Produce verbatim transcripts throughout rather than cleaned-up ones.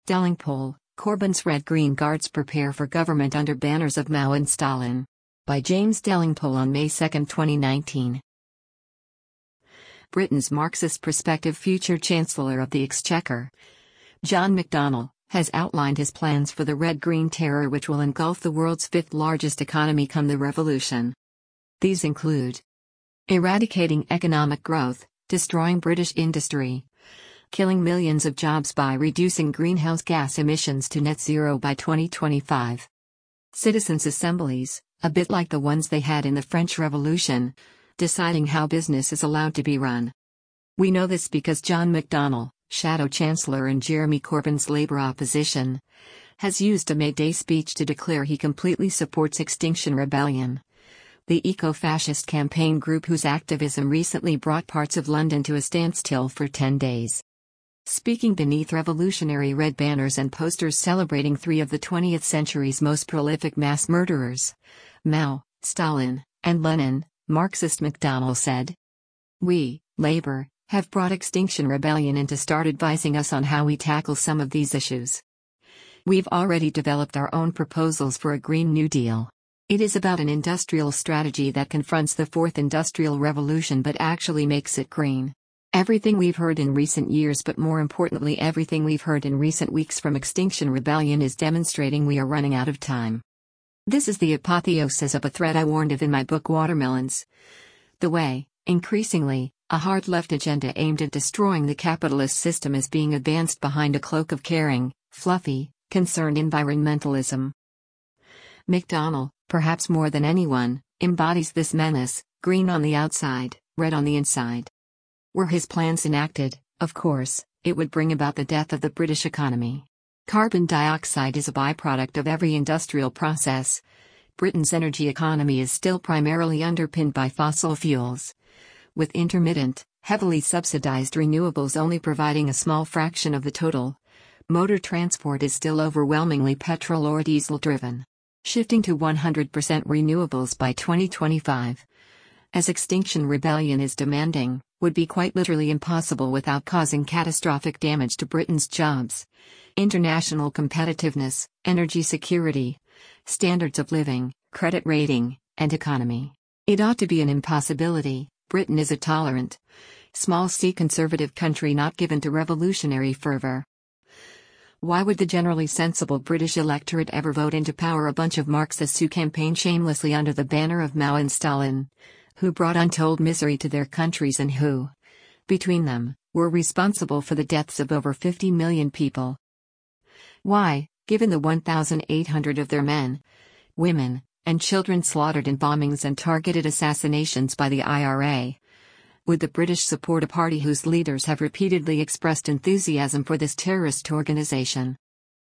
Delingpole, Corbyn's Red-Green Guards prepare for government under banners of Mao and Stalin. By James Delingpole on May second, twenty nineteen. Britain's Marxist prospective future Chancellor of the Exchequer, John McDonnell, has outlined his plans for the Red-Green Terror, which will engulf the world's fifth largest economy come the revolution. These include eradicating economic growth, destroying British industry, killing millions of jobs by reducing greenhouse gas emissions to net zero by twenty twenty-five. Citizens' assemblies, a bit like the ones they had in the French Revolution, deciding how business is allowed to be run. We know this because John McDonnell, Shadow Chancellor in Jeremy Corbyn's Labour opposition, has used a May Day speech to declare he completely supports Extinction Rebellion, the eco-fascist campaign group whose activism recently brought parts of London to a standstill for ten days. Speaking beneath revolutionary red banners and posters celebrating three of the twentieth century's most prolific mass murderers, Mao, Stalin, and Lenin, Marxist McDonnell said, "We, Labour, have brought Extinction Rebellion in to start advising us on how we tackle some of these issues. We've already developed our own proposals for a Green New Deal. It is about an industrial strategy that confronts the fourth industrial revolution but actually makes it green. Everything we've heard in recent years, but more importantly everything we've heard in recent weeks from Extinction Rebellion, is demonstrating we are running out of time. This is the apotheosis of a threat I warned of in my book Watermelons. The way, increasingly, a hard left agenda aimed at destroying the capitalist system is being advanced behind a cloak of caring, fluffy, concerned environmentalism." McDonnell, perhaps more than anyone, embodies this menace, green on the outside, red on the inside. Were his plans enacted, of course, it would bring about the death of the British economy. Carbon dioxide is a byproduct of every industrial process. Britain's energy economy is still primarily underpinned by fossil fuels, with intermittent, heavily subsidized renewables only providing a small fraction of the total. Motor transport is still overwhelmingly petrol or diesel driven. Shifting to one hundred percent renewables by twenty twenty-five, as Extinction Rebellion is demanding, would be quite literally impossible without causing catastrophic damage to Britain's jobs, international competitiveness, energy security, standards of living, credit rating, and economy. It ought to be an impossibility. Britain is a tolerant, small c conservative country not given to revolutionary fervor. Why would the generally sensible British electorate ever vote into power a bunch of Marxists who campaign shamelessly under the banner of Mao and Stalin, who brought untold misery to their countries and who, between them, were responsible for the deaths of over fifty million people? Why, given the one thousand eight hundred of their men, women, and children slaughtered in bombings and targeted assassinations by the I R A, would the British support a party whose leaders have repeatedly expressed enthusiasm for this terrorist organization?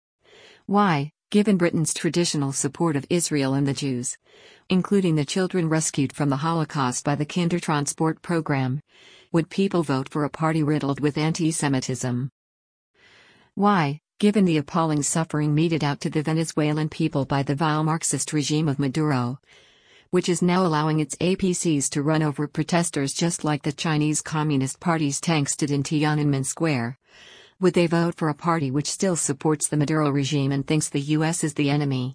Why, given Britain's traditional support of Israel and the Jews, including the children rescued from the Holocaust by the Kindertransport program, would people vote for a party riddled with anti-Semitism? Why, given the appalling suffering meted out to the Venezuelan people by the vile Marxist regime of Maduro, which is now allowing its A P Cs to run over protesters just like the Chinese Communist Party's tanks did in Tiananmen Square, would they vote for a party which still supports the Maduro regime and thinks the U S is the enemy?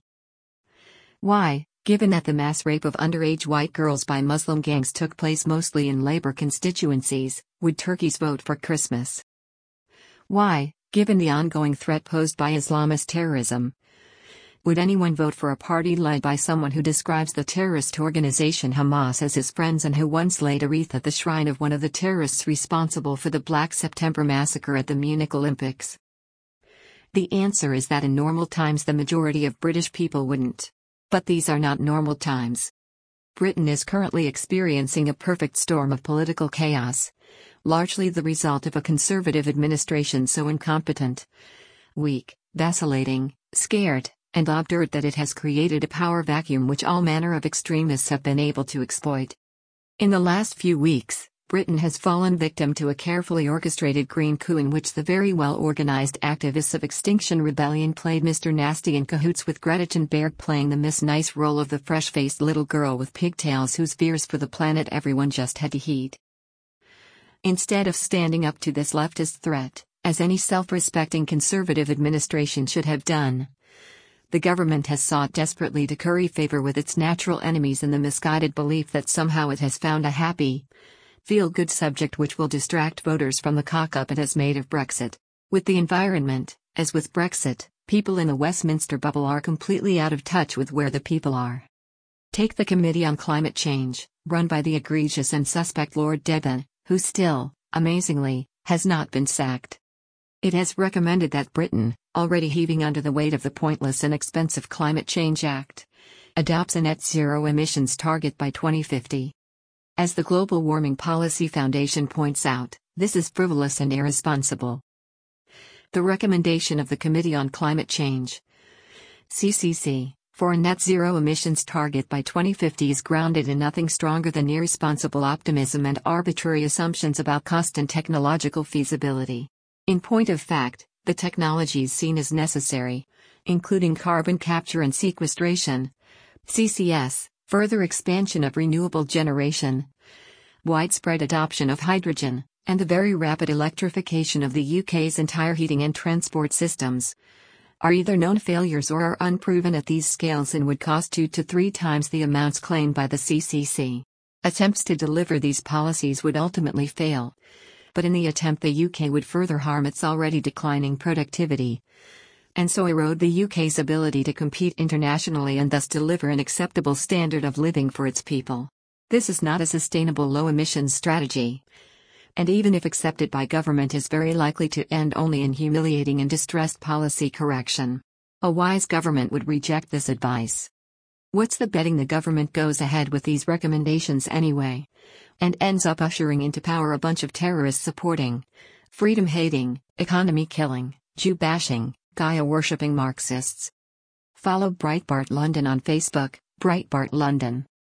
Why, given that the mass rape of underage white girls by Muslim gangs took place mostly in Labour constituencies, would turkeys vote for Christmas? Why, given the ongoing threat posed by Islamist terrorism, would anyone vote for a party led by someone who describes the terrorist organization Hamas as his friends and who once laid a wreath at the shrine of one of the terrorists responsible for the Black September massacre at the Munich Olympics? The answer is that in normal times the majority of British people wouldn't. But these are not normal times. Britain is currently experiencing a perfect storm of political chaos, largely the result of a conservative administration so incompetent, weak, vacillating, scared, and obdurate that it has created a power vacuum which all manner of extremists have been able to exploit. In the last few weeks, Britain has fallen victim to a carefully orchestrated green coup in which the very well-organized activists of Extinction Rebellion played Mister Nasty in cahoots with Greta Thunberg playing the Miss Nice role of the fresh-faced little girl with pigtails whose fears for the planet everyone just had to heed. Instead of standing up to this leftist threat, As any self-respecting conservative administration should have done, the government has sought desperately to curry favor with its natural enemies in the misguided belief that somehow it has found a happy, feel-good subject which will distract voters from the cock-up it has made of Brexit. With the environment, as with Brexit, people in the Westminster bubble are completely out of touch with where the people are. Take the Committee on Climate Change, run by the egregious and suspect Lord Deben, who still, amazingly, has not been sacked. It has recommended that Britain, already heaving under the weight of the pointless and expensive Climate Change Act, adopts a net zero emissions target by twenty fifty. As the Global Warming Policy Foundation points out, this is frivolous and irresponsible. The recommendation of the Committee on Climate Change, C C C, for a net zero emissions target by twenty fifty is grounded in nothing stronger than irresponsible optimism and arbitrary assumptions about cost and technological feasibility. In point of fact, the technologies seen as necessary, including carbon capture and sequestration, C C S, further expansion of renewable generation, widespread adoption of hydrogen, and the very rapid electrification of the U K's entire heating and transport systems, are either known failures or are unproven at these scales and would cost two to three times the amounts claimed by the C C C. Attempts to deliver these policies would ultimately fail, but in the attempt the U K would further harm its already declining productivity, and so erode the U K's ability to compete internationally and thus deliver an acceptable standard of living for its people. This is not a sustainable low-emissions strategy, and even if accepted by government is very likely to end only in humiliating and distressed policy correction. A wise government would reject this advice. What's the betting the government goes ahead with these recommendations anyway, and ends up ushering into power a bunch of terrorists supporting, freedom-hating, economy-killing, Jew-bashing, Gaia-worshipping Marxists? Follow Breitbart London on Facebook, Breitbart London.